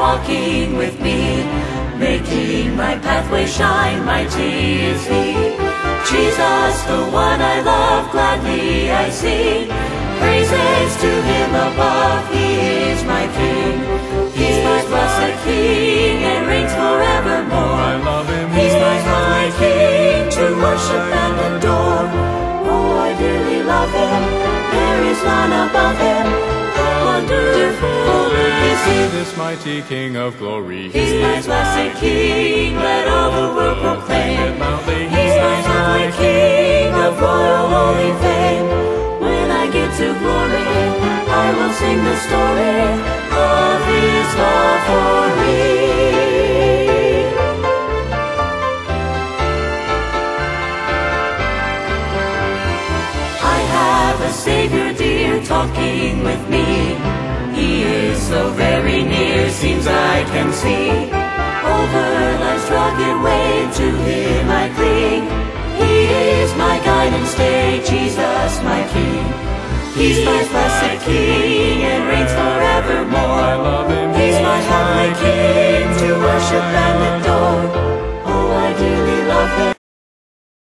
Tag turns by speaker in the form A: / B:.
A: walking with me, making my pathway shine, mighty is He. Jesus, the one I love, gladly I sing, praises to Him above, He is my King. He's my blessed King and reigns forevermore.
B: I love Him.
A: He's my high King to worship and adore. Oh, I dearly love Him, there is none above Him. How wonderful is He,
B: this mighty King of glory.
A: He's my blessed King, let all the world proclaim. He's my high King of royal holy fame. When I get to glory, I will sing the story of His love for me. I have a Savior dear talking with me. He is so very near, seems I can see. Over life's rugged way, to Him I cling. He is my guide and stay, Jesus my King. He's my blessed King and reigns forever.